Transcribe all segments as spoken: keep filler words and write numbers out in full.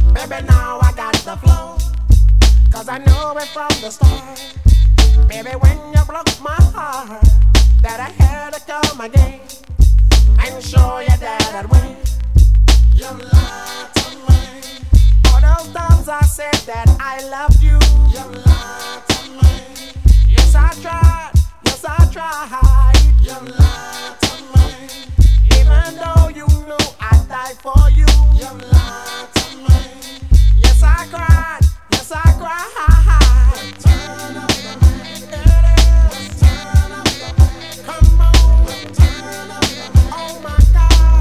Baby, now I got the flow, cause I knew it from the start. Baby, when you broke my heart, that I had to come again and show you that I'd win. You lied to me. All those times I said that I loved you. You lied to me. Yes, I tried. Yes, I tried. You lied to me. Even though you knew I'd die for you. You lied to me. Yes, I cried. Yes, I cried. Turn up the rain. It is. Turn up the rain. Come on. Turn up the rain. Oh my God.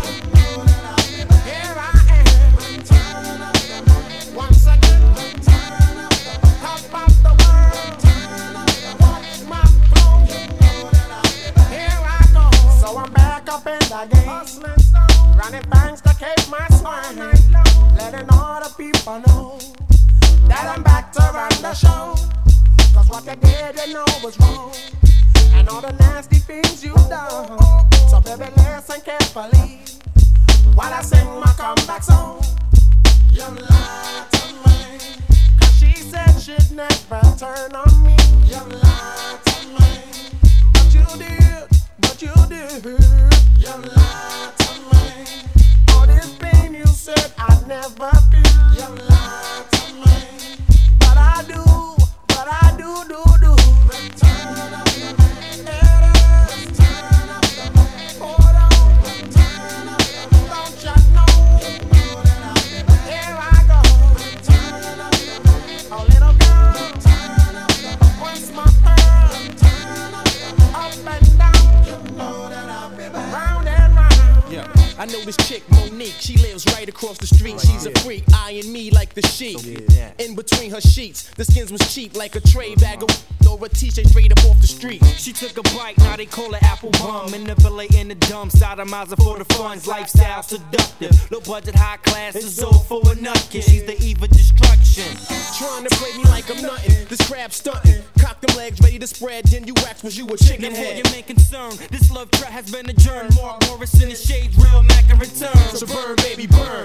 Here I am. Turn up the rain. Once again. Turn up the rain. Top of the world. Turn up the rain. Watch my flow. Here I go. So I'm back up in the game. Hustling stone. Running banks to keep my swing. Letting all the people know that I'm back to run the show. Cause what you did, you know was wrong. And all the nasty things you done. So baby, listen carefully while I sing my comeback song. You lied to me. Cause she said she'd never turn on me. You lied to me. But you did, but you did. You lied to me. All this pain you said I'd never feel. You lied to me. But I do, but I do, do, do. Return of the rain. It is. Return of the rain. Hold on. Return of the rain. Don't you know? Here I go. Return of the rain. Oh little girl. Return of the rain. Once my pearl. Return of the rain. Up and down. You know that I'll be back. Round and round. Yeah. I know this chick, Monique, she lives right across the street. She's a freak, eyeing me like the sheep. In between her sheets, the skins was cheap like a tray bag of or a t-shirt straight up off the street. She took a bite, now they call her apple bum. In the villa in the dump, sodomizer for the funds. Lifestyle seductive, low budget, high class, is all for a nutkin. She's the eve of destruction. Trying to play me like I'm nothing, this crab stunting. Cock them legs ready to spread, then you wax was you a chicken Before head. your main concern, this love track has been adjourned. Mark Morris in the shades, real Mac in return. So burn, baby, burn.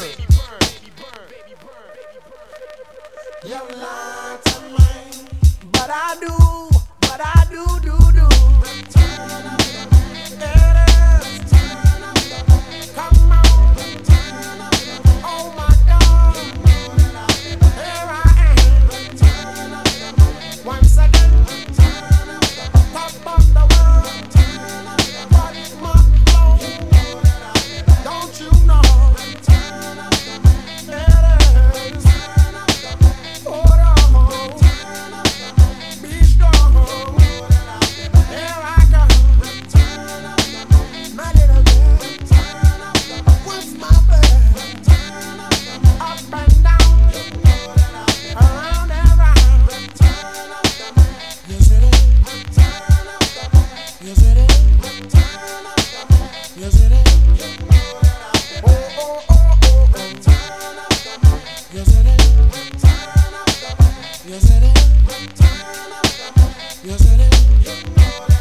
You lied to me, but I do, but I do, do, do. Return of the rain. It is. Return of the rain. Come on. Return of the rain. Oh my God. Here I am. Return of the rain. Once again. Return of the rain. Top of the world. Return of the rain. Watch my flow. Don't you know? Return of the rain. It is. Return of the rain. Hold on. Return of the rain. Be strong. Here I come. Return of the rain. My little girl. Return of the rain. What's my bed? Return of the rain. Up and down. Around and round. Return of the rain. Yes it is. Return of the rain. Yes it is. Return of the rain. Yes it is. Oh oh oh oh. Return of the rain. Yes it is. Return of the rain. Yes it is. Return of the rain. Yes it is.